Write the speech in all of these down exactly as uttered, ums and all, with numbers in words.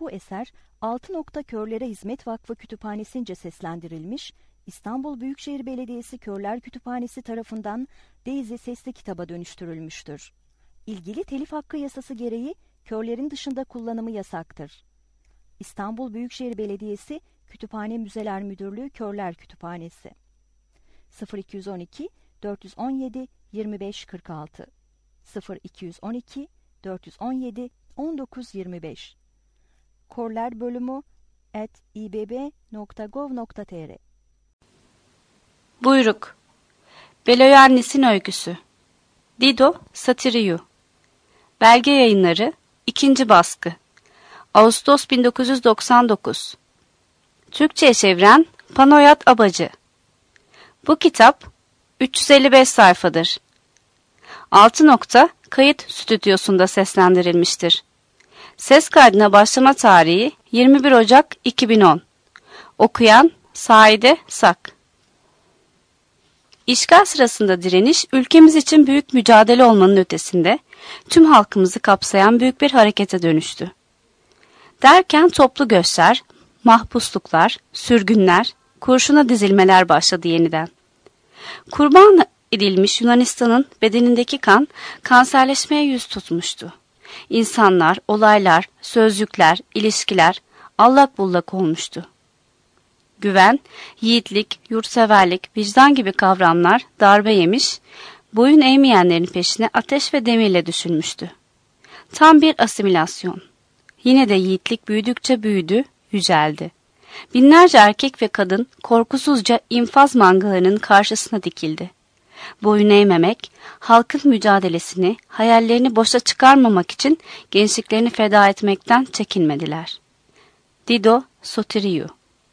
Bu eser Altı Nokta Körlere Hizmet Vakfı Kütüphanesi'nce seslendirilmiş, İstanbul Büyükşehir Belediyesi Körler Kütüphanesi tarafından Daisy sesli kitaba dönüştürülmüştür. İlgili telif hakkı yasası gereği körlerin dışında kullanımı yasaktır. İstanbul Büyükşehir Belediyesi Kütüphane Müzeler Müdürlüğü Körler Kütüphanesi sıfır iki on iki dört on yedi yirmi beş kırk altı sıfır iki on iki dört on yedi on dokuz yirmi beş Körler bölümü at i b b nokta gov nokta t r Buyruk Beloyannis'in öyküsü Dido Satiriou Belge Yayınları ikinci baskı Ağustos bin dokuz yüz doksan dokuz Türkçe'ye çeviren Panoyat Abacı. Bu kitap üç yüz elli beş sayfadır. Altı Nokta Kayıt Stüdyosu'nda seslendirilmiştir. Ses kaydına başlama tarihi yirmi bir Ocak iki bin on. Okuyan Saide Sak. İşgal sırasında direniş, ülkemiz için büyük mücadele olmanın ötesinde tüm halkımızı kapsayan büyük bir harekete dönüştü. Derken toplu göçler, mahpusluklar, sürgünler, kurşuna dizilmeler başladı yeniden. Kurban edilmiş Yunanistan'ın bedenindeki kan, kanserleşmeye yüz tutmuştu. İnsanlar, olaylar, sözcükler, ilişkiler allak bullak olmuştu. Güven, yiğitlik, yurtseverlik, vicdan gibi kavramlar darbe yemiş, boyun eğmeyenlerin peşine ateş ve demirle düşülmüştü. Tam bir asimilasyon. Yine de yiğitlik büyüdükçe büyüdü, yüceldi. Binlerce erkek ve kadın korkusuzca infaz mangalarının karşısına dikildi. Boyun eğmemek, halkın mücadelesini, hayallerini boşa çıkarmamak için gençliklerini feda etmekten çekinmediler. Dido Satiriou.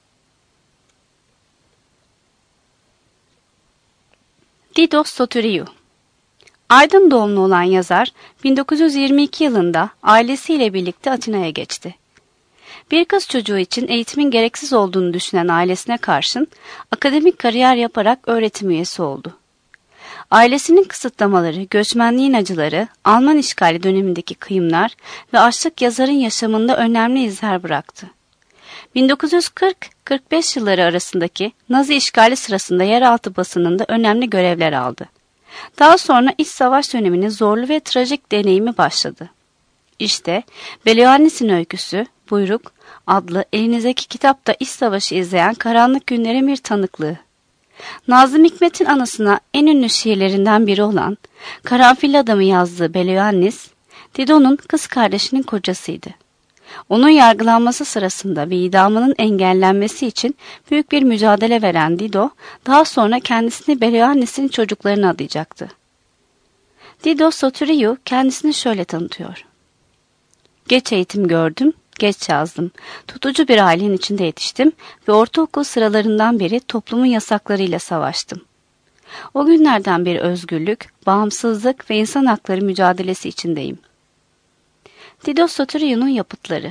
Dido Satiriou. Aydın doğumlu olan yazar, bin dokuz yüz yirmi iki yılında ailesiyle birlikte Atina'ya geçti. Bir kız çocuğu için eğitimin gereksiz olduğunu düşünen ailesine karşın akademik kariyer yaparak öğretim üyesi oldu. Ailesinin kısıtlamaları, göçmenliğin acıları, Alman işgali dönemindeki kıyımlar ve açlık yazarın yaşamında önemli izler bıraktı. bin dokuz yüz kırk kırk beş yılları arasındaki Nazi işgali sırasında yeraltı basınında önemli görevler aldı. Daha sonra iç savaş döneminin zorlu ve trajik deneyimi başladı. İşte Beloyannis'in öyküsü, Buyruk adlı elinizdeki kitapta iç savaşı izleyen karanlık günlerin bir tanıklığı. Nazım Hikmet'in anısına en ünlü şiirlerinden biri olan Karanfilli Adam'ı yazdığı Beloyannis, Dido'nun kız kardeşinin kocasıydı. Onun yargılanması sırasında ve idamının engellenmesi için büyük bir mücadele veren Dido, daha sonra kendisini Beloyannis'in çocuklarına adayacaktı. Dido Satiriou kendisini şöyle tanıtıyor. Geç eğitim gördüm, geç yazdım. Tutucu bir ailenin içinde yetiştim ve ortaokul sıralarından beri toplumun yasaklarıyla savaştım. O günlerden beri özgürlük, bağımsızlık ve insan hakları mücadelesi içindeyim. Dido Satiriou'nun yapıtları.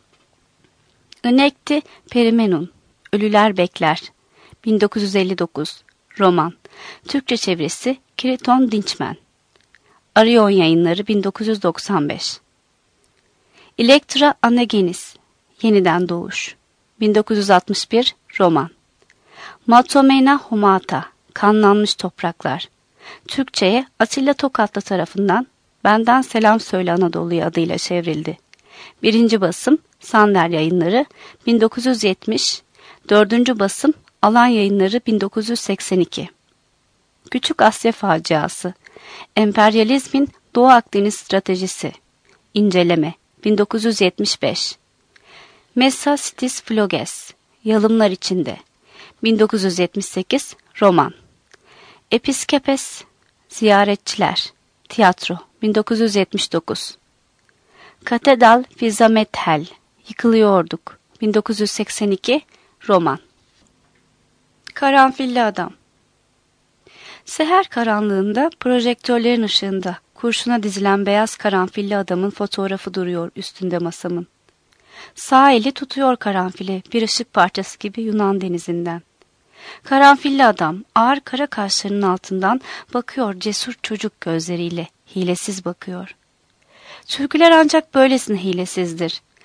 Önekti Perimenun, Ölüler Bekler, bin dokuz yüz elli dokuz, roman, Türkçe çevirisi Kiriton Dinçmen, Arion Yayınları bin dokuz yüz doksan beş. Elektra Anagenis, Yeniden Doğuş, bin dokuz yüz altmış bir, roman, Matomena Homata, Kanlanmış Topraklar, Türkçe'ye Atilla Tokatlı tarafından Benden Selam Söyle Anadolu'ya adıyla çevrildi. Birinci basım Sander Yayınları bin dokuz yüz yetmiş, dördüncü basım Alan Yayınları bin dokuz yüz seksen iki. Küçük Asya Faciası, Emperyalizmin Doğu Akdeniz Stratejisi, İnceleme bin dokuz yüz yetmiş beş. Messa Stis Floges, Yalımlar İçinde, bin dokuz yüz yetmiş sekiz, roman. Episkepes, Ziyaretçiler, tiyatro, bin dokuz yüz yetmiş dokuz. Katedral Fizamethel, Yıkılıyorduk, bin dokuz yüz seksen iki, roman. Karanfilli Adam. Seher karanlığında projektörlerin ışığında kurşuna dizilen beyaz karanfilli adamın fotoğrafı duruyor üstünde masamın. Sağ eli tutuyor karanfili bir ışık parçası gibi Yunan denizinden. Karanfilli adam ağır kara kaşlarının altından bakıyor cesur çocuk gözleriyle, hilesiz bakıyor. Türküler ancak böylesine hilesizdir.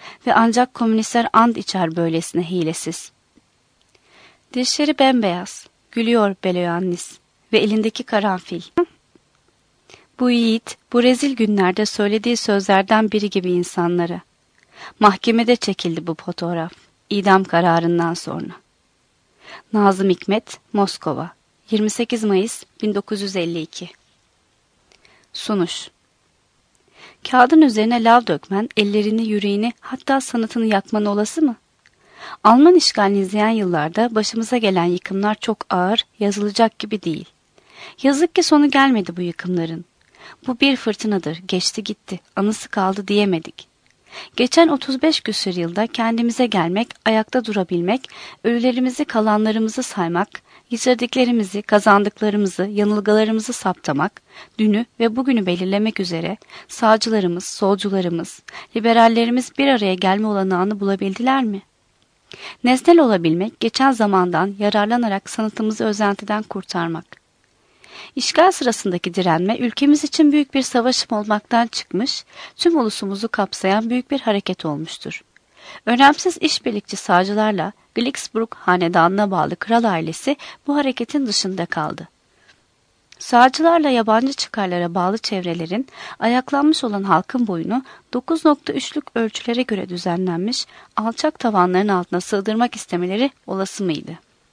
ve ancak komünistler ant içer böylesine hilesiz. Dişleri bembeyaz, gülüyor Beleoannis ve elindeki karanfil. Bu yiğit, bu rezil günlerde söylediği sözlerden biri gibi insanlara. Mahkemede çekildi bu fotoğraf, idam kararından sonra. Nazım Hikmet, Moskova, yirmi sekiz Mayıs bin dokuz yüz elli iki. Sunuş. Kağıdın üzerine lav dökmen, ellerini, yüreğini, hatta sanatını yakman olası mı? Alman işgalini izleyen yıllarda başımıza gelen yıkımlar çok ağır, yazılacak gibi değil. Yazık ki sonu gelmedi bu yıkımların. Bu bir fırtınadır, geçti gitti, anısı kaldı diyemedik. Geçen otuz beş küsur yılda kendimize gelmek, ayakta durabilmek, ölülerimizi, kalanlarımızı saymak, yitirdiklerimizi, kazandıklarımızı, yanılgılarımızı saptamak, dünü ve bugünü belirlemek üzere sağcılarımız, solcularımız, liberallerimiz bir araya gelme olanağını bulabildiler mi? Nesnel olabilmek, geçen zamandan yararlanarak sanatımızı özentiden kurtarmak. İşgal sırasındaki direnme, ülkemiz için büyük bir savaşım olmaktan çıkmış, tüm ulusumuzu kapsayan büyük bir hareket olmuştur. Önemsiz işbirlikçi sağcılarla Glücksburg hanedanına bağlı kral ailesi bu hareketin dışında kaldı. Sağcılarla yabancı çıkarlara bağlı çevrelerin ayaklanmış olan halkın boyunu dokuz nokta üçlük ölçülere göre düzenlenmiş alçak tavanların altına sığdırmak istemeleri olası mıydı?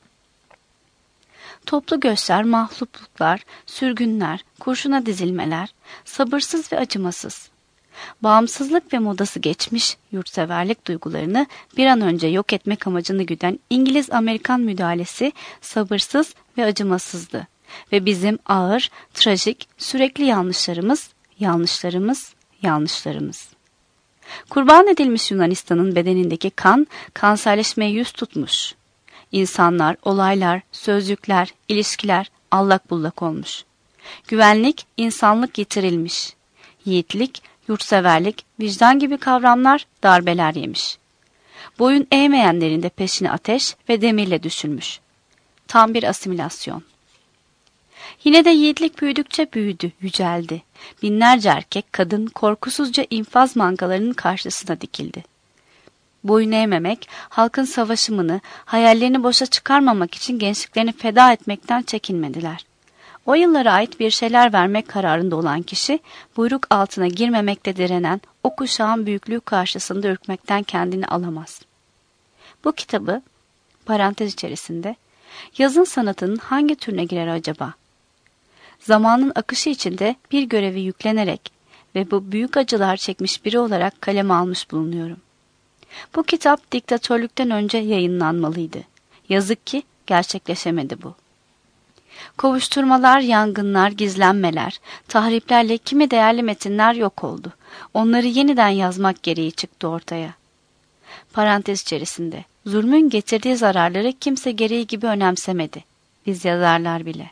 Toplu göçler, mahlupluklar, sürgünler, kurşuna dizilmeler, sabırsız ve acımasız. Bağımsızlık ve modası geçmiş yurtseverlik duygularını bir an önce yok etmek amacını güden İngiliz-Amerikan müdahalesi sabırsız ve acımasızdı. Ve bizim ağır, trajik, sürekli yanlışlarımız, yanlışlarımız, yanlışlarımız. Kurban edilmiş Yunanistan'ın bedenindeki kan, kanserleşmeye yüz tutmuş. İnsanlar, olaylar, sözcükler, ilişkiler allak bullak olmuş. Güvenlik, insanlık yitirilmiş. Yiğitlik, yurtseverlik, vicdan gibi kavramlar darbeler yemiş. Boyun eğmeyenlerin de peşine ateş ve demirle düşülmüş. Tam bir asimilasyon. Yine de yiğitlik büyüdükçe büyüdü, yüceldi. Binlerce erkek, kadın korkusuzca infaz mangalarının karşısına dikildi. Boyun eğmemek, halkın savaşımını, hayallerini boşa çıkarmamak için gençliklerini feda etmekten çekinmediler. O yıllara ait bir şeyler vermek kararında olan kişi, buyruk altına girmemekte direnen o kuşağın büyüklüğü karşısında ürkmekten kendini alamaz. Bu kitabı, parantez içerisinde, yazın sanatının hangi türüne girer acaba? Zamanın akışı içinde bir görevi yüklenerek ve bu büyük acılar çekmiş biri olarak kaleme almış bulunuyorum. Bu kitap diktatörlükten önce yayınlanmalıydı. Yazık ki gerçekleşemedi bu. Kovuşturmalar, yangınlar, gizlenmeler, tahriplerle kimi değerli metinler yok oldu. Onları yeniden yazmak gereği çıktı ortaya. Parantez içerisinde, zulmün getirdiği zararları kimse gereği gibi önemsemedi. Biz yazarlar bile.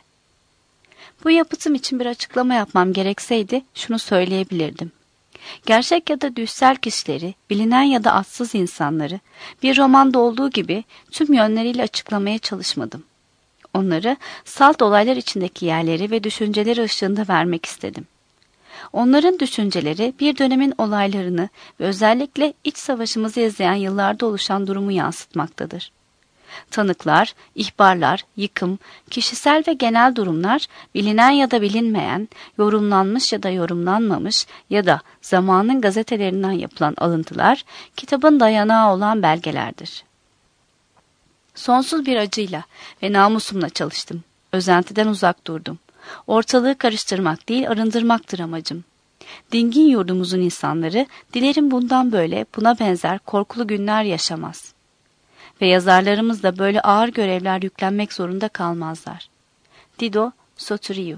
Bu yapıtım için bir açıklama yapmam gerekseydi şunu söyleyebilirdim. Gerçek ya da düşsel kişileri, bilinen ya da adsız insanları bir romanda olduğu gibi tüm yönleriyle açıklamaya çalışmadım. Onları salt olaylar içindeki yerleri ve düşünceleri ışığında vermek istedim. Onların düşünceleri bir dönemin olaylarını ve özellikle iç savaşımızı izleyen yıllarda oluşan durumu yansıtmaktadır. Tanıklar, ihbarlar, yıkım, kişisel ve genel durumlar, bilinen ya da bilinmeyen, yorumlanmış ya da yorumlanmamış ya da zamanın gazetelerinden yapılan alıntılar, kitabın dayanağı olan belgelerdir. Sonsuz bir acıyla ve namusumla çalıştım. Özentiden uzak durdum. Ortalığı karıştırmak değil, arındırmaktır amacım. Dingin yurdumuzun insanları, dilerim bundan böyle, buna benzer korkulu günler yaşamaz. Ve yazarlarımız da böyle ağır görevler yüklenmek zorunda kalmazlar. Dido Soteriou.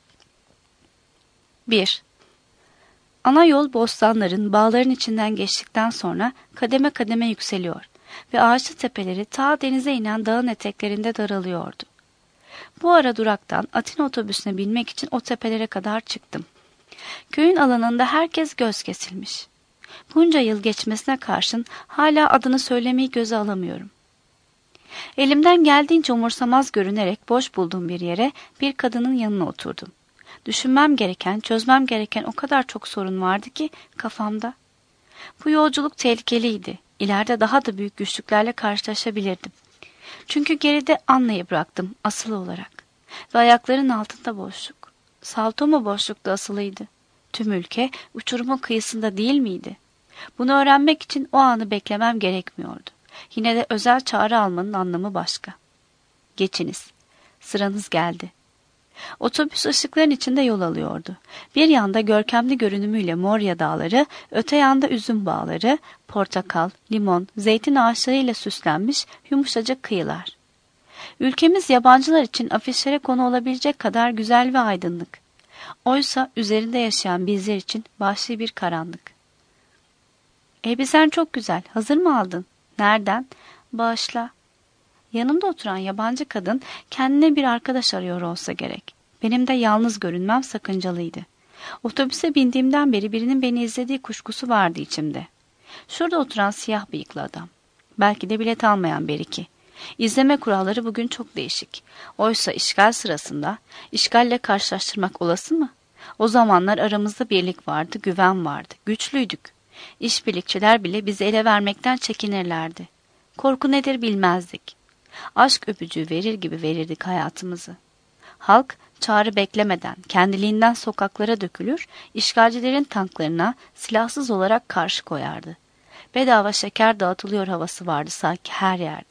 bir. Ana yol bostanların, bağların içinden geçtikten sonra kademe kademe yükseliyor ve ağaçlı tepeleri ta denize inen dağın eteklerinde daralıyordu. Bu ara duraktan Atina otobüsüne binmek için o tepelere kadar çıktım. Köyün alanında herkes göz kesilmiş. Bunca yıl geçmesine karşın hala adını söylemeyi göze alamıyorum. Elimden geldiğince umursamaz görünerek boş bulduğum bir yere bir kadının yanına oturdum. Düşünmem gereken, çözmem gereken o kadar çok sorun vardı ki kafamda. Bu yolculuk tehlikeliydi. İleride daha da büyük güçlüklerle karşılaşabilirdim. Çünkü geride Anna'yı bıraktım asılı olarak. Ve ayaklarının altında boşluk. Salto mu boşlukta asılıydı? Tüm ülke uçurumun kıyısında değil miydi? Bunu öğrenmek için o anı beklemem gerekmiyordu. Yine de özel çağrı almanın anlamı başka. Geçiniz. Sıranız geldi. Otobüs ışıkların içinde yol alıyordu. Bir yanda görkemli görünümüyle Morya dağları, öte yanda üzüm bağları, portakal, limon, zeytin ağaçlarıyla süslenmiş yumuşacık kıyılar. Ülkemiz yabancılar için afişlere konu olabilecek kadar güzel ve aydınlık. Oysa üzerinde yaşayan bizler için vahşi bir karanlık. Elbisen çok güzel. Hazır mı aldın? Nereden? Bağışla. Yanımda oturan yabancı kadın kendine bir arkadaş arıyor olsa gerek. Benim de yalnız görünmem sakıncalıydı. Otobüse bindiğimden beri birinin beni izlediği kuşkusu vardı içimde. Şurada oturan siyah bıyıklı adam. Belki de bilet almayan bir iki. İzleme kuralları bugün çok değişik. Oysa işgal sırasında işgalle karşılaştırmak olası mı? O zamanlar aramızda birlik vardı, güven vardı, güçlüydük. İşbirlikçiler bile bizi ele vermekten çekinirlerdi. Korku nedir bilmezdik. Aşk öpücüğü verir gibi verirdik hayatımızı. Halk çağrı beklemeden kendiliğinden sokaklara dökülür, işgalcilerin tanklarına silahsız olarak karşı koyardı. Bedava şeker dağıtılıyor havası vardı sanki her yerde.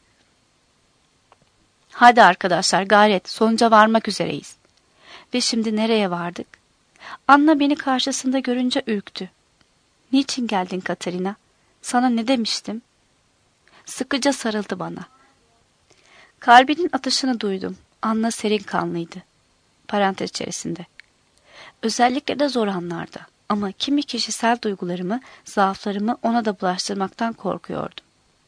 Hadi arkadaşlar gayret, sonuca varmak üzereyiz. Ve şimdi nereye vardık? Anna beni karşısında görünce ürktü. Niçin geldin Katerina? Sana ne demiştim? Sıkıca sarıldı bana. Kalbinin atışını duydum. Anna serin kanlıydı. Parantez içerisinde. Özellikle de zor anlarda. Ama kimi kişisel duygularımı, zaaflarımı ona da bulaştırmaktan korkuyordum.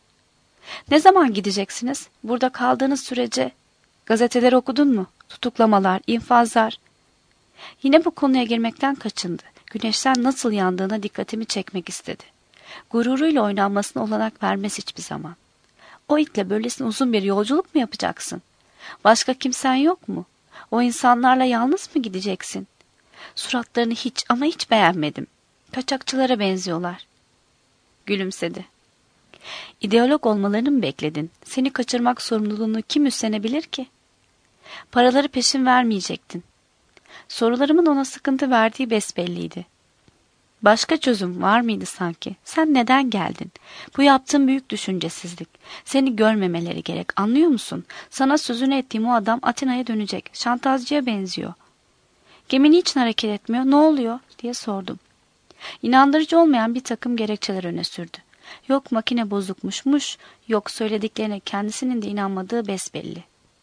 Ne zaman gideceksiniz? Burada kaldığınız sürece gazeteleri okudun mu? Tutuklamalar, infazlar. Yine bu konuya girmekten kaçındı. Güneşten nasıl yandığına dikkatimi çekmek istedi. Gururuyla oynanmasına olanak vermez hiçbir zaman. O itle böylesine uzun bir yolculuk mu yapacaksın? Başka kimsen yok mu? O insanlarla yalnız mı gideceksin? Suratlarını hiç ama hiç beğenmedim. Kaçakçılara benziyorlar. Gülümsedi. İdeolog olmalarını mı bekledin? Seni kaçırmak sorumluluğunu kim üstlenebilir ki? Paraları peşin vermeyecektin. Sorularımın ona sıkıntı verdiği besbelliydi. Başka çözüm var mıydı sanki? Sen neden geldin? Bu yaptığın büyük düşüncesizlik. Seni görmemeleri gerek, anlıyor musun? Sana sözünü ettiğim o adam Atina'ya dönecek. Şantajcıya benziyor. Gemi niçin hareket etmiyor? Ne oluyor? Diye sordum. İnandırıcı olmayan bir takım gerekçeler öne sürdü. Yok makine bozukmuşmuş, yok söylediklerine kendisinin de inanmadığı besbelli.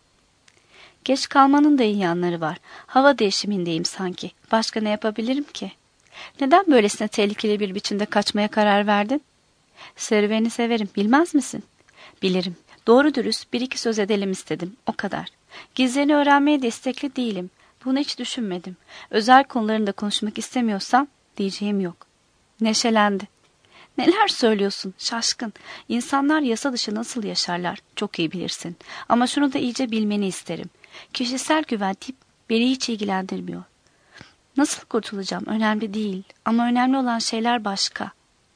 Geç kalmanın da iyi yanları var. Hava değişimindeyim sanki. Başka ne yapabilirim ki? Neden böylesine tehlikeli bir biçimde kaçmaya karar verdin? Serüveni severim, bilmez misin? Bilirim. Doğru dürüst bir iki söz edelim istedim, o kadar. Gizlerini öğrenmeye de istekli değilim. Bunu hiç düşünmedim. Özel konularında konuşmak istemiyorsam diyeceğim yok. Neşelendi. Neler söylüyorsun, şaşkın. İnsanlar yasa dışı nasıl yaşarlar, çok iyi bilirsin. Ama şunu da iyice bilmeni isterim. Kişisel güven tip beni hiç ilgilendirmiyor. Nasıl kurtulacağım önemli değil ama önemli olan şeyler başka.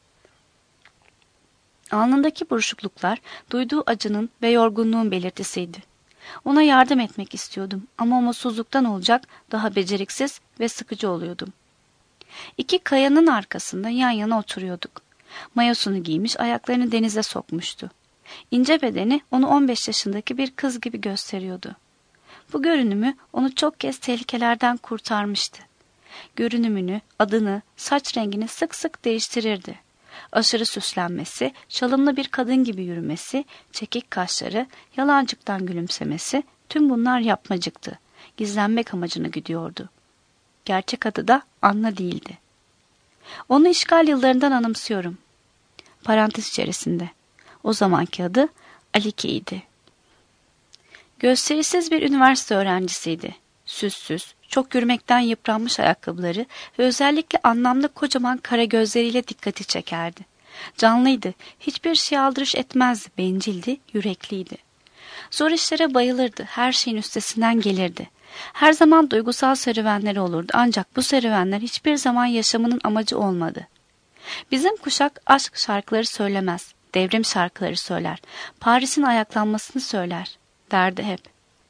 Alnındaki buruşukluklar duyduğu acının ve yorgunluğun belirtisiydi. Ona yardım etmek istiyordum ama umutsuzluktan olacak daha beceriksiz ve sıkıcı oluyordum. İki kayanın arkasında yan yana oturuyorduk. Mayosunu giymiş, ayaklarını denize sokmuştu. İnce bedeni onu on beş yaşındaki bir kız gibi gösteriyordu. Bu görünümü onu çok kez tehlikelerden kurtarmıştı. Görünümünü, adını, saç rengini sık sık değiştirirdi. Aşırı süslenmesi, çalımlı bir kadın gibi yürümesi, çekik kaşları, yalancıktan gülümsemesi, tüm bunlar yapmacıktı. Gizlenmek amacına gidiyordu. Gerçek adı da Anna değildi. Onu işgal yıllarından anımsıyorum. Parantez içerisinde. O zamanki adı Alike'ydi. Gösterişsiz bir üniversite öğrencisiydi. Süssüz, çok yürümekten yıpranmış ayakkabıları ve özellikle anlamlı kocaman kara gözleriyle dikkati çekerdi. Canlıydı, hiçbir şey aldırış etmezdi, bencildi, yürekliydi. Zor işlere bayılırdı, her şeyin üstesinden gelirdi. Her zaman duygusal serüvenleri olurdu ancak bu serüvenler hiçbir zaman yaşamının amacı olmadı. Bizim kuşak aşk şarkıları söylemez, devrim şarkıları söyler, Paris'in ayaklanmasını söyler derdi hep.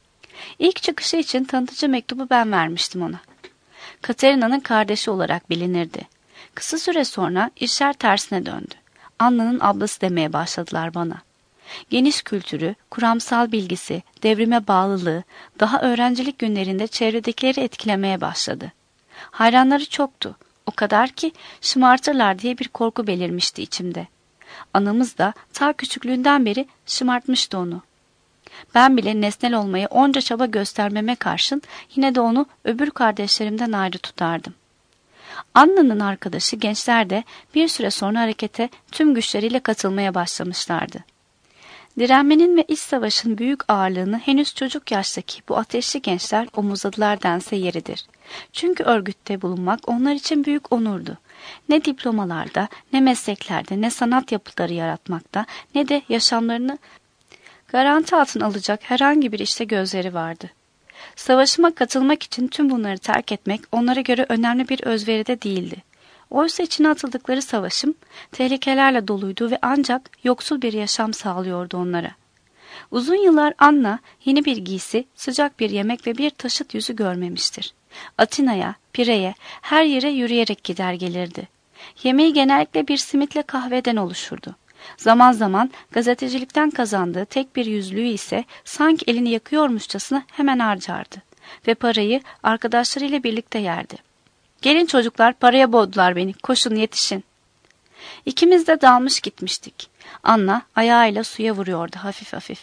İlk çıkışı için tanıtıcı mektubu ben vermiştim ona. Katerina'nın kardeşi olarak bilinirdi. Kısa süre sonra işler tersine döndü. Anna'nın ablası demeye başladılar bana. Geniş kültürü, kuramsal bilgisi, devrime bağlılığı, daha öğrencilik günlerinde çevredekileri etkilemeye başladı. Hayranları çoktu. O kadar ki şımartırlar diye bir korku belirmişti içimde. Anamız da ta küçüklüğünden beri şımartmıştı onu. Ben bile nesnel olmayı onca çaba göstermeme karşın yine de onu öbür kardeşlerimden ayrı tutardım. Anna'nın arkadaşı gençler de bir süre sonra harekete tüm güçleriyle katılmaya başlamışlardı. Direnmenin ve iç savaşın büyük ağırlığını henüz çocuk yaştaki bu ateşli gençler omuzladılar dense yeridir. Çünkü örgütte bulunmak onlar için büyük onurdu. Ne diplomalarda, ne mesleklerde, ne sanat yapıtları yaratmakta, ne de yaşamlarını garanti altına alacak herhangi bir işte gözleri vardı. Savaşıma katılmak için tüm bunları terk etmek onlara göre önemli bir özveri de değildi. Oysa içine atıldıkları savaşım tehlikelerle doluydu ve ancak yoksul bir yaşam sağlıyordu onlara. Uzun yıllar Anna yeni bir giysi, sıcak bir yemek ve bir taşıt yüzü görmemiştir. Atina'ya, Pire'ye, her yere yürüyerek gider gelirdi. Yemeği genellikle bir simitle kahveden oluşurdu. Zaman zaman gazetecilikten kazandığı tek bir yüzlüğü ise sanki elini yakıyormuşçasına hemen harcardı ve parayı arkadaşlarıyla birlikte yerdi. "Gelin çocuklar, paraya boğdular beni, koşun yetişin." İkimiz de dalmış gitmiştik. Anna ayağıyla suya vuruyordu hafif hafif.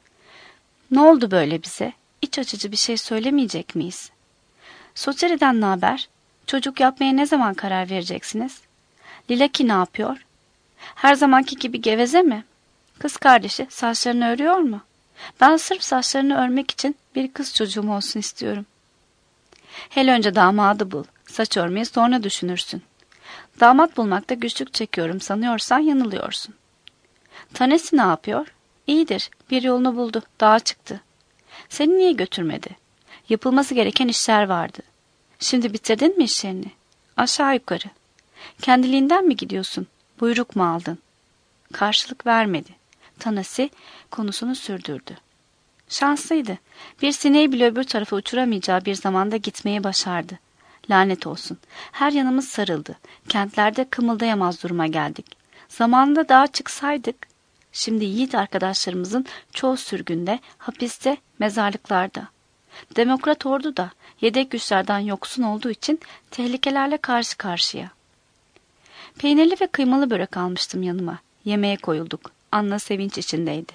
"Ne oldu böyle bize? İç açıcı bir şey söylemeyecek miyiz?" "Soteri'den ne haber? Çocuk yapmaya ne zaman karar vereceksiniz?" "Lilaki ne yapıyor? Her zamanki gibi geveze mi? Kız kardeşi saçlarını örüyor mu? Ben sırf saçlarını örmek için bir kız çocuğum olsun istiyorum." "Hele önce damadı bul. Saç örmeyi sonra düşünürsün." "Damat bulmakta güçlük çekiyorum sanıyorsan yanılıyorsun." "Tanesi ne yapıyor?" "İyidir. Bir yolunu buldu. Dağa çıktı." "Seni niye götürmedi?" "Yapılması gereken işler vardı." "Şimdi bitirdin mi işlerini?" "Aşağı yukarı." "Kendiliğinden mi gidiyorsun? Buyruk mu aldın?" Karşılık vermedi. Tanesi konusunu sürdürdü. Şanslıydı. Bir sineği bile öbür tarafa uçuramayacağı bir zamanda gitmeyi başardı. Lanet olsun. Her yanımız sarıldı. Kentlerde kımıldayamaz duruma geldik. Zamanında dağa çıksaydık, şimdi yiğit arkadaşlarımızın çoğu sürgünde, hapiste, mezarlıklarda. Demokrat ordu da yedek güçlerden yoksun olduğu için tehlikelerle karşı karşıya. Peynirli ve kıymalı börek almıştım yanıma. Yemeğe koyulduk. Anna sevinç içindeydi.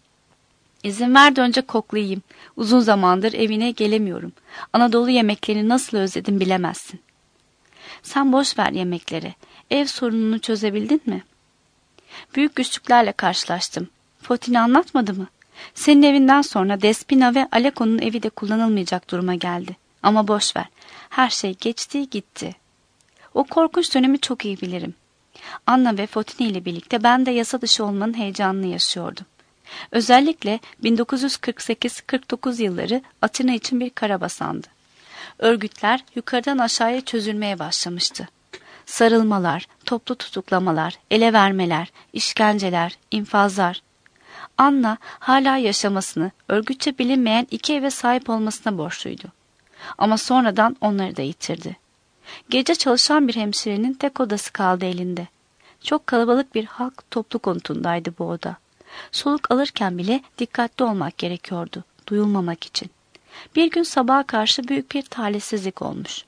"İzin ver de önce koklayayım. Uzun zamandır evine gelemiyorum. Anadolu yemeklerini nasıl özledim bilemezsin." "Sen boş ver yemekleri. Ev sorununu çözebildin mi?" "Büyük güçlüklerle karşılaştım. Fotini anlatmadı mı? Senin evinden sonra Despina ve Aleko'nun evi de kullanılmayacak duruma geldi. Ama boş ver. Her şey geçti gitti. O korkunç dönemi çok iyi bilirim. Anna ve Fotini ile birlikte ben de yasa dışı olmanın heyecanını yaşıyordum. Özellikle bin dokuz yüz kırk sekiz kırk dokuz yılları Atina için bir karabasandı. Örgütler yukarıdan aşağıya çözülmeye başlamıştı. Sarılmalar, toplu tutuklamalar, ele vermeler, işkenceler, infazlar. Anna hala yaşamasını, örgütçe bilinmeyen iki eve sahip olmasına borçluydu. Ama sonradan onları da yitirdi. Gece çalışan bir hemşirenin tek odası kaldı elinde. Çok kalabalık bir halk toplu konutundaydı bu oda. Soluk alırken bile dikkatli olmak gerekiyordu, duyulmamak için. Bir gün sabaha karşı büyük bir talihsizlik olmuş.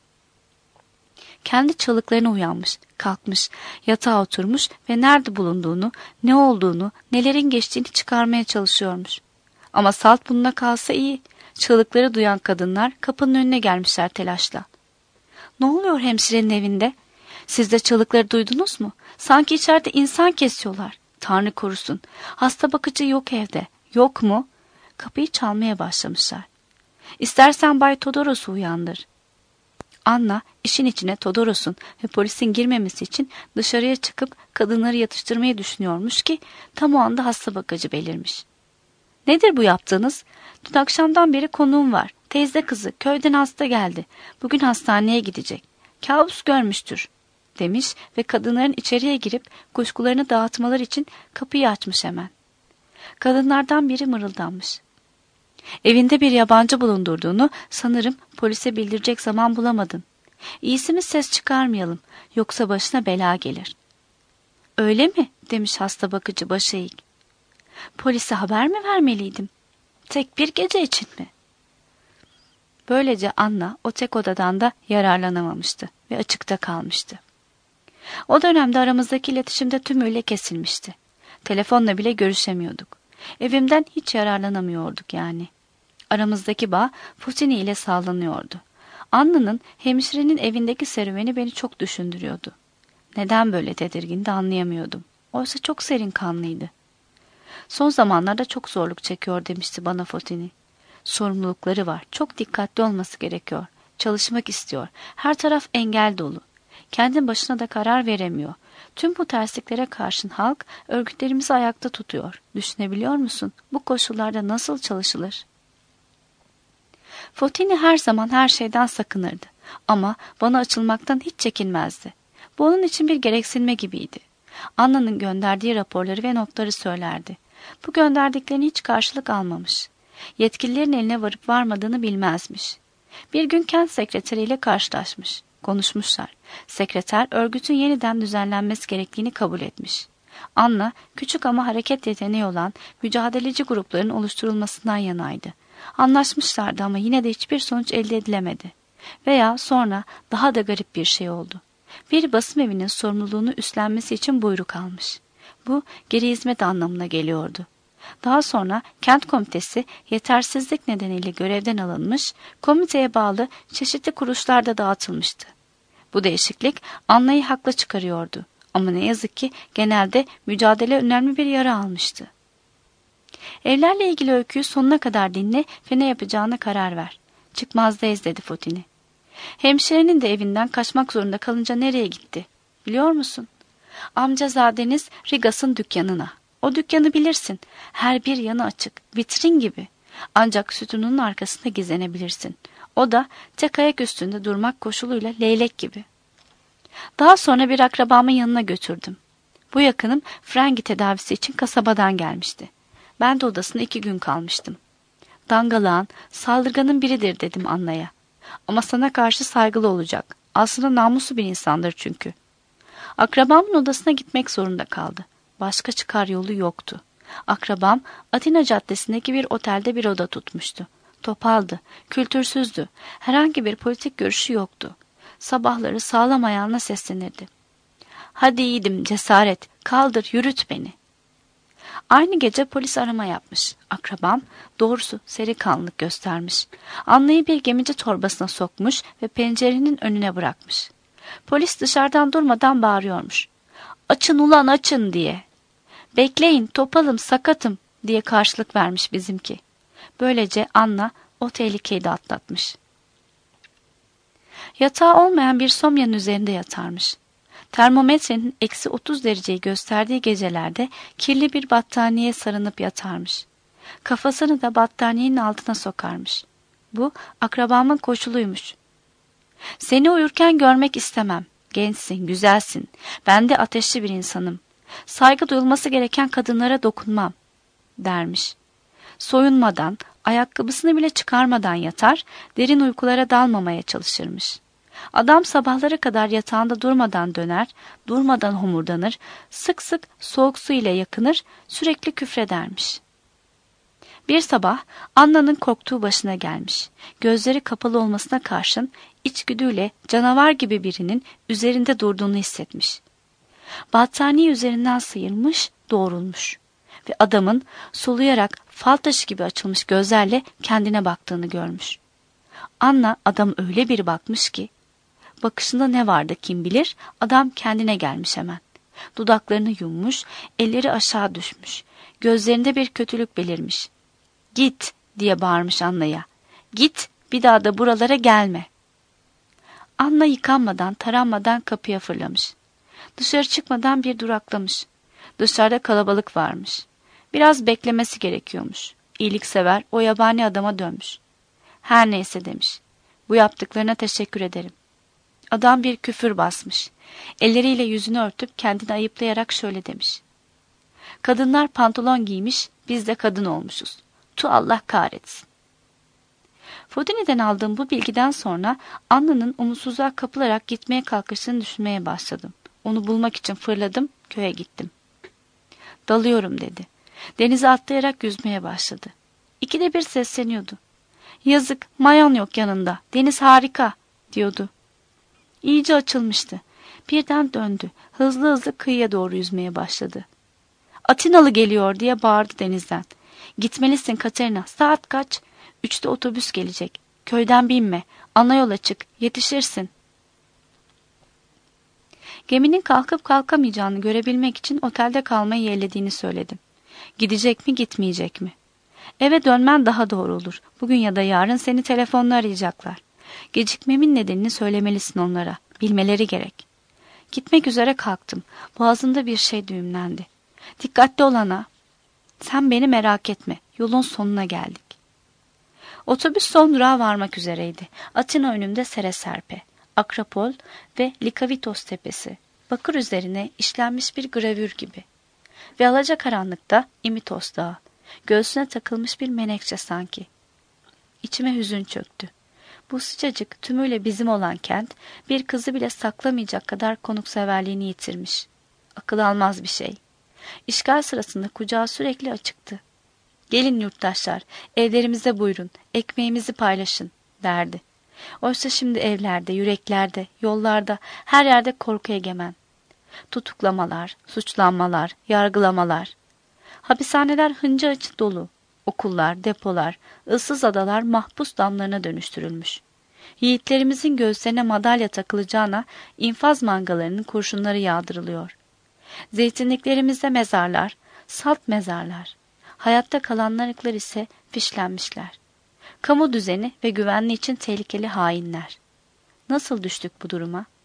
Kendi çalıklarına uyanmış, kalkmış, yatağa oturmuş ve nerede bulunduğunu, ne olduğunu, nelerin geçtiğini çıkarmaya çalışıyormuş. Ama salt bununla kalsa iyi. Çığlıkları duyan kadınlar kapının önüne gelmişler telaşla. "Ne oluyor hemşirenin evinde? Siz de çığlıkları duydunuz mu? Sanki içeride insan kesiyorlar. Tanrı korusun. Hasta bakıcı yok evde. Yok mu?" Kapıyı çalmaya başlamışlar. "İstersen Bay Todoros'u uyandır." Anna işin içine Todoros'un ve polisin girmemesi için dışarıya çıkıp kadınları yatıştırmayı düşünüyormuş ki tam o anda hasta bakıcı belirmiş. "Nedir bu yaptığınız? Dün akşamdan beri konuğum var. Teyze kızı köyden hasta geldi. Bugün hastaneye gidecek. Kabus görmüştür." demiş ve kadınların içeriye girip kuşkularını dağıtmaları için kapıyı açmış hemen. Kadınlardan biri mırıldanmış. Evinde bir yabancı bulundurduğunu sanırım polise bildirecek zaman bulamadın. İyisi mi ses çıkarmayalım, yoksa başına bela gelir. Öyle mi? Demiş hasta bakıcı başı eğik. Polise haber mi vermeliydim? Tek bir gece için mi? Böylece Anna o tek odadan da yararlanamamıştı ve açıkta kalmıştı. O dönemde aramızdaki iletişim de tümüyle kesilmişti. Telefonla bile görüşemiyorduk. Evimden hiç yararlanamıyorduk yani. Aramızdaki bağ Fotini ile sağlanıyordu. Anna'nın hemşirenin evindeki serüveni beni çok düşündürüyordu. Neden böyle tedirgindi anlayamıyordum. Oysa çok serin kanlıydı. Son zamanlarda çok zorluk çekiyor demişti bana Fotini. Sorumlulukları var. Çok dikkatli olması gerekiyor. Çalışmak istiyor. Her taraf engel dolu. Kendi başına da karar veremiyor. Tüm bu tersliklere karşın halk örgütlerimizi ayakta tutuyor. Düşünebiliyor musun? Bu koşullarda nasıl çalışılır? Fotini her zaman her şeyden sakınırdı. Ama bana açılmaktan hiç çekinmezdi. Bu onun için bir gereksinme gibiydi. Anna'nın gönderdiği raporları ve notları söylerdi. Bu gönderdiklerini hiç karşılık almamış. Yetkililerin eline varıp varmadığını bilmezmiş. Bir gün kent sekreteriyle karşılaşmış. Konuşmuşlar. Sekreter örgütün yeniden düzenlenmesi gerektiğini kabul etmiş. Anna küçük ama hareket yeteneği olan mücadeleci grupların oluşturulmasından yanaydı. Anlaşmışlardı ama yine de hiçbir sonuç elde edilemedi. Veya sonra daha da garip bir şey oldu. Bir basım evinin sorumluluğunu üstlenmesi için buyruk almış. Bu geri hizmet anlamına geliyordu. Daha sonra kent komitesi yetersizlik nedeniyle görevden alınmış, komiteye bağlı çeşitli kuruluşlarda dağıtılmıştı. Bu değişiklik Anna'yı haklı çıkarıyordu. Ama ne yazık ki genelde mücadele önemli bir yara almıştı. Evlerle ilgili öyküyü sonuna kadar dinle ve ne yapacağına karar ver. Çıkmazdayız dedi Fotini. Hemşirenin de evinden kaçmak zorunda kalınca nereye gitti? Biliyor musun? Amcazadeniz Rigas'ın dükkanına. O dükkanı bilirsin. Her bir yanı açık, vitrin gibi. Ancak sütunun arkasında gizlenebilirsin. O da tek ayak üstünde durmak koşuluyla leylek gibi. Daha sonra bir akrabamın yanına götürdüm. Bu yakınım frengi tedavisi için kasabadan gelmişti. Ben de odasında iki gün kalmıştım. Dangalağın, saldırganın biridir dedim Anna'ya. Ama sana karşı saygılı olacak. Aslında namuslu bir insandır çünkü. Akrabamın odasına gitmek zorunda kaldı. Başka çıkar yolu yoktu. Akrabam Atina Caddesi'ndeki bir otelde bir oda tutmuştu. Topaldı, kültürsüzdü. Herhangi bir politik görüşü yoktu. Sabahları sağlam ayağına seslenirdi. Hadi yiğidim cesaret, kaldır yürüt beni. Aynı gece polis arama yapmış. Akrabam doğrusu seri kanlılık göstermiş. Anna'yı bir gemici torbasına sokmuş ve pencerenin önüne bırakmış. Polis dışarıdan durmadan bağırıyormuş. Açın ulan açın diye. Bekleyin topalım sakatım diye karşılık vermiş bizimki. Böylece Anna o tehlikeyi de atlatmış. Yatağı olmayan bir somyanın üzerinde yatarmış. Termometrenin eksi otuz dereceyi gösterdiği gecelerde kirli bir battaniyeye sarınıp yatarmış. Kafasını da battaniyenin altına sokarmış. Bu akrabamın koşuluymuş. Seni uyurken görmek istemem. Gençsin, güzelsin. Ben de ateşli bir insanım. Saygı duyulması gereken kadınlara dokunmam, dermiş. Soyunmadan, ayakkabısını bile çıkarmadan yatar, derin uykulara dalmamaya çalışırmış. Adam sabahlara kadar yatağında durmadan döner, durmadan homurdanır, sık sık soğuk su ile yakınır, sürekli küfredermiş. Bir sabah Anna'nın korktuğu başına gelmiş. Gözleri kapalı olmasına karşın içgüdüyle canavar gibi birinin üzerinde durduğunu hissetmiş. Battaniye üzerinden sıyırmış, doğrulmuş ve adamın soluyarak fal taşı gibi açılmış gözlerle kendine baktığını görmüş. Anna adam öyle bir bakmış ki, bakışında ne vardı kim bilir, adam kendine gelmiş hemen. Dudaklarını yummuş, elleri aşağı düşmüş, gözlerinde bir kötülük belirmiş. Git diye bağırmış Anna'ya. Git, bir daha da buralara gelme. Anna yıkanmadan, taranmadan kapıya fırlamış. Dışarı çıkmadan bir duraklamış. Dışarıda kalabalık varmış. Biraz beklemesi gerekiyormuş. İyiliksever o yabani adama dönmüş. Her neyse demiş. Bu yaptıklarına teşekkür ederim. Adam bir küfür basmış. Elleriyle yüzünü örtüp kendini ayıplayarak şöyle demiş: "Kadınlar pantolon giymiş, biz de kadın olmuşuz. Tu Allah kahretsin." Fodini'den aldığım bu bilgiden sonra Anna'nın umutsuzluğa kapılarak gitmeye kalkıştığını düşünmeye başladım. Onu bulmak için fırladım, köye gittim. "Dalıyorum," dedi. Denize atlayarak yüzmeye başladı. İkide bir sesleniyordu. "Yazık, mayon yok yanında, deniz harika," diyordu. İyice açılmıştı. Birden döndü, hızlı hızlı kıyıya doğru yüzmeye başladı. "Atinalı geliyor," diye bağırdı denizden. "Gitmelisin Katerina, saat kaç?" Üçte otobüs gelecek. "Köyden binme, ana yola çık, yetişirsin." Geminin kalkıp kalkamayacağını görebilmek için otelde kalmayı yeğlediğini söyledim. "Gidecek mi, gitmeyecek mi?" "Eve dönmen daha doğru olur. Bugün ya da yarın seni telefonla arayacaklar. Gecikmemin nedenini söylemelisin onlara. Bilmeleri gerek." Gitmek üzere kalktım. Boğazımda bir şey düğümlendi. "Dikkatli ol ana." "Sen beni merak etme. Yolun sonuna geldik." Otobüs son durağa varmak üzereydi. Atina önümde sere serpe. Akropol ve Likavitos tepesi. Bakır üzerine işlenmiş bir gravür gibi. Ve alacakaranlıkta İmitos dağı. Göğsüne takılmış bir menekşe sanki. İçime hüzün çöktü. Bu sıcacık, tümüyle bizim olan kent, bir kızı bile saklamayacak kadar konukseverliğini yitirmiş. Akıl almaz bir şey. İşgal sırasında kucağı sürekli açıktı. "Gelin yurttaşlar, evlerimize buyurun, ekmeğimizi paylaşın," derdi. Oysa şimdi evlerde, yüreklerde, yollarda, her yerde korku egemen. Tutuklamalar, suçlanmalar, yargılamalar. Hapishaneler hınca açık dolu. Okullar, depolar, ıssız adalar mahpus damlarına dönüştürülmüş. Yiğitlerimizin göğüslerine madalya takılacağına infaz mangalarının kurşunları yağdırılıyor. Zeytinliklerimizde mezarlar, salt mezarlar. Hayatta kalanlarlıklar ise fişlenmişler. Kamu düzeni ve güvenliği için tehlikeli hainler. Nasıl düştük bu duruma?